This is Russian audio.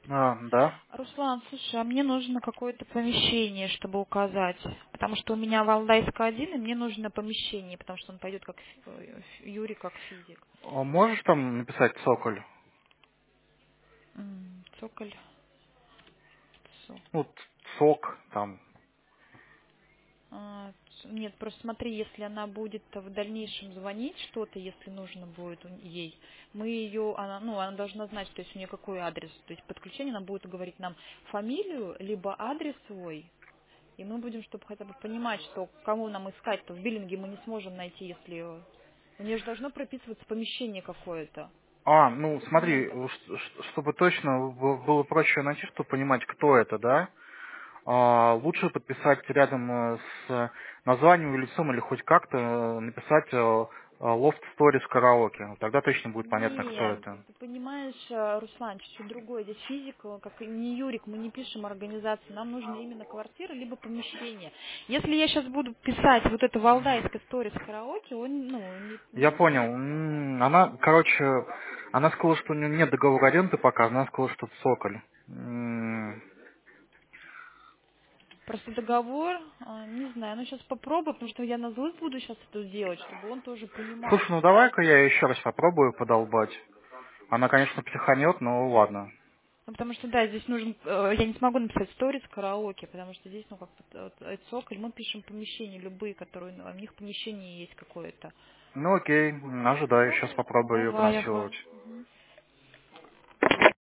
Да. Руслан, слушай, а мне нужно какое-то помещение, чтобы указать. Потому что у меня Валдайска один, и мне нужно помещение, потому что он пойдет как Юрий, как физик. Можешь там написать цоколь? Цоколь. Ну, цок там. Нет, просто смотри, если она будет в дальнейшем звонить что-то, если нужно будет ей, мы ее, она должна знать, то есть у нее какой адрес, то есть подключение она будет говорить нам фамилию, либо адрес свой, и мы будем, чтобы хотя бы понимать, что кому нам искать-то в биллинге мы не сможем найти, если у нее же должно прописываться помещение какое-то. Ну, Ну, смотри, чтобы точно было проще найти, чтобы понимать, кто это, да? Лучше подписать рядом с названием или лицом, или хоть как-то написать Loft Stories Karaoke. Тогда точно будет понятно, кто нет, это. ты понимаешь, Руслан, чуть-чуть другое. Здесь физик, как и не Юрик, мы не пишем организацию. Нам нужно именно квартира, либо помещение. Если я сейчас буду писать вот это Валдайская сторис караоке, он, Я не понял. сможет. Она сказала, что у нее нет договора аренды пока, она сказала, что это Соколь. Просто договор, не знаю, сейчас попробую, потому что я на злых буду сейчас это делать, чтобы он тоже понимал, Слушай, ну давай-ка я еще раз попробую подолбать. Она, конечно, психанет, но ладно. потому что, да, здесь нужен, я не смогу написать сторис караоке, потому что здесь, как цоколь, мы пишем помещения любые, которые, у них помещение есть какое-то. Ну окей, ожидаю, сейчас Добрый. попробую ее Давай, ага. понасиловать. Мгм.